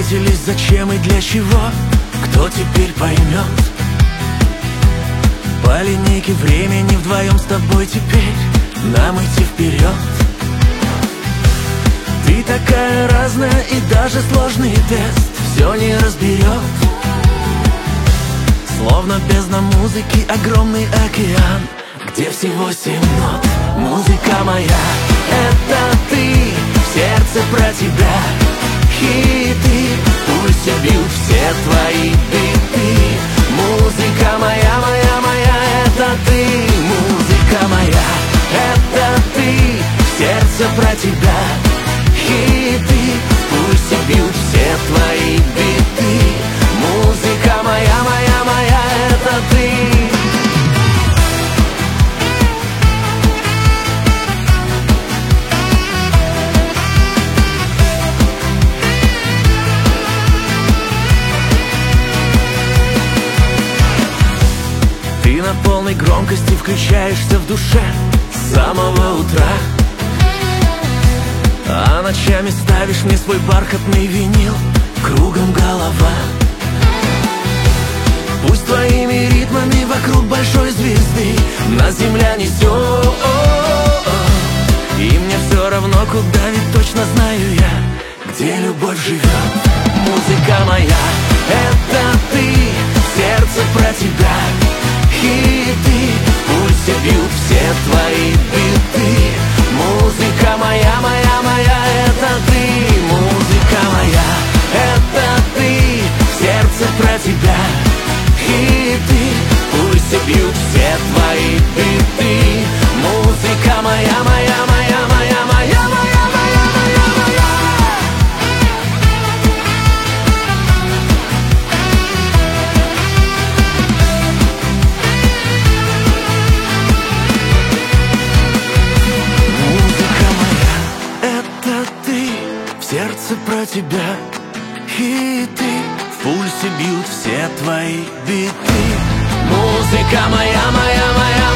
встретились, зачем и для чего, кто теперь поймет? По линейке времени вдвоем с тобой теперь нам идти вперед. Ты такая разная, и даже сложный тест все не разберет. Словно бездна музыки, огромный океан, где всего 7 нот. Музыка моя, это ты, в сердце про тебя хиты, в пульсе бьют все твои биты. Музыка моя, моя, моя, это ты. Музыка моя, это ты, в сердце про тебя хиты, в пульсе бьют все твои биты. Музыка моя, моя, моя, это ты. Ты на полной громкости включаешься в душе с самого утра, а ночами ставишь мне свой бархатный винил, кругом голова. Пусть твоими ритмами вокруг большой звезды нас земля несет, и мне все равно куда, ведь точно знаю я, где любовь живет. Музыка моя, это ты, в сердце про тебя хиты, в пульсе бьют все твои биты. Музыка моя, моя, моя, это ты. Музыка моя, это ты, в сердце про тебя хиты, в пульсе бьют все твои биты. Музыка моя, моя, моя, моя, моя, моя, моя, моя, моя. Музыка моя, это ты, в сердце про тебя хиты, в пульсе бьют все твои биты. Музыка моя, моя, моя.